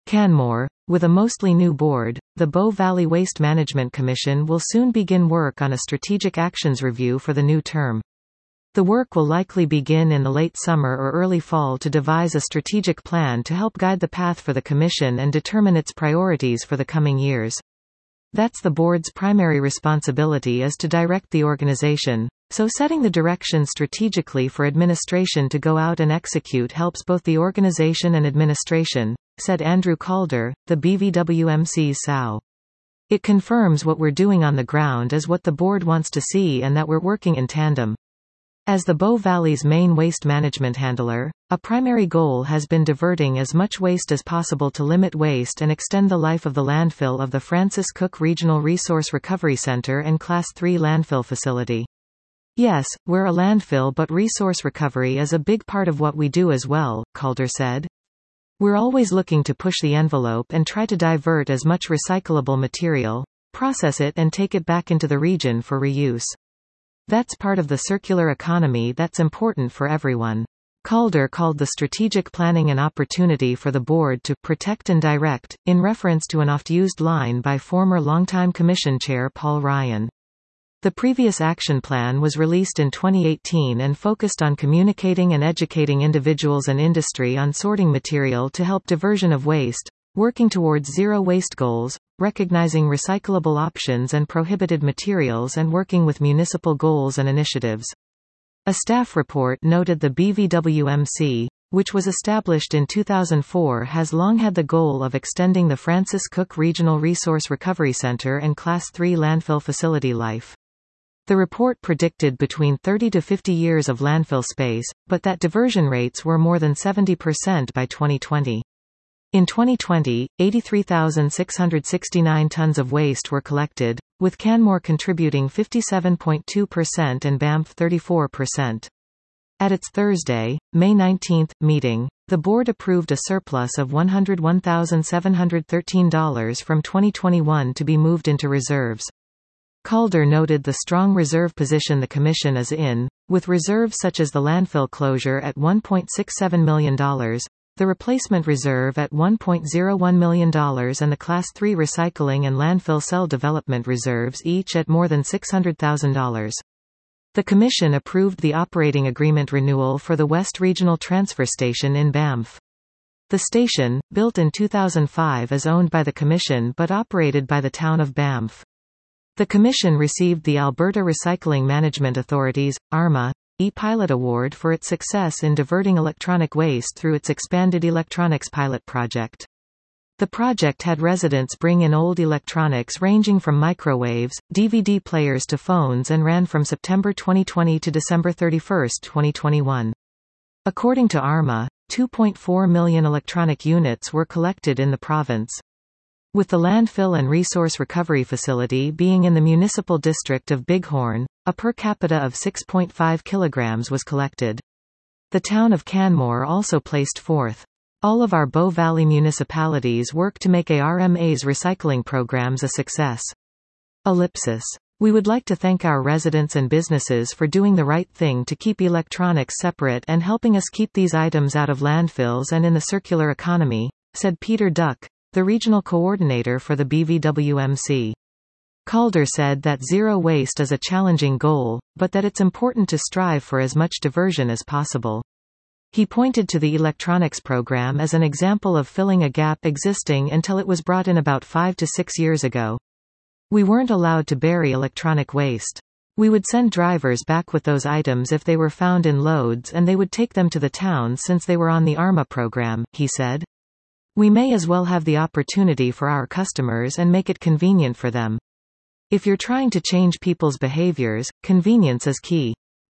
Canmore, with a mostly new board, the Bow Valley Waste Management Commission will soon begin work on a strategic actions review for the new term. The work will likely begin in the late summer or early fall to devise a strategic plan to help guide the path for the Commission and determine its priorities for the coming years. That's the board's primary responsibility, is to direct the organization, so setting the direction strategically for administration to go out and execute helps both the organization and administration, said Andrew Calder, the BVWMC's SOW. It confirms what we're doing on the ground is what the board wants to see and that we're working in tandem. As the Bow Valley's main waste management handler, a primary goal has been diverting as much waste as possible to limit waste and extend the life of the landfill of the Francis Cook Regional Resource Recovery Center and Class 3 landfill facility. Yes, we're a landfill, but resource recovery is a big part of what we do as well, Calder said. We're always looking to push the envelope and try to divert as much recyclable material, process it and take it back into the region for reuse. That's part of the circular economy that's important for everyone. Calder called the strategic planning an opportunity for the board to protect and direct, in reference to an oft-used line by former longtime Commission Chair Paul Ryan. The previous action plan was released in 2018 and focused on communicating and educating individuals and industry on sorting material to help diversion of waste, working towards zero waste goals, recognizing recyclable options and prohibited materials, and working with municipal goals and initiatives. A staff report noted the BVWMC, which was established in 2004, has long had the goal of extending the Francis Cook Regional Resource Recovery Center and Class 3 landfill facility life. The report predicted between 30 to 50 years of landfill space, but that diversion rates were more than 70% by 2020. In 2020, 83,669 tons of waste were collected, with Canmore contributing 57.2% and Banff 34%. At its Thursday, May 19, meeting, the board approved a surplus of $101,713 from 2021 to be moved into reserves. Calder noted the strong reserve position the Commission is in, with reserves such as the landfill closure at $1.67 million, the replacement reserve at $1.01 million and the Class 3 recycling and landfill cell development reserves each at more than $600,000. The Commission approved the operating agreement renewal for the West Regional Transfer Station in Banff. The station, built in 2005, is owned by the Commission but operated by the town of Banff. The Commission received the Alberta Recycling Management Authority's, ARMA, E-Pilot Award for its success in diverting electronic waste through its expanded electronics pilot project. The project had residents bring in old electronics ranging from microwaves, DVD players to phones and ran from September 2020 to December 31, 2021. According to ARMA, 2.4 million electronic units were collected in the province. With the landfill and resource recovery facility being in the municipal district of Bighorn, a per capita of 6.5 kilograms was collected. The town of Canmore also placed fourth. All of our Bow Valley municipalities work to make ARMA's recycling programs a success. Ellipsis. We would like to thank our residents and businesses for doing the right thing to keep electronics separate and helping us keep these items out of landfills and in the circular economy, said Peter Duck, the regional coordinator for the BVWMC. Calder said that zero waste is a challenging goal, but that it's important to strive for as much diversion as possible. He pointed to the electronics program as an example of filling a gap existing until it was brought in about 5 to 6 years ago. We weren't allowed to bury electronic waste. We would send drivers back with those items if they were found in loads, and they would take them to the town since they were on the ARMA program, he said. We may as well have the opportunity for our customers and make it convenient for them. If you're trying to change people's behaviors, convenience is key.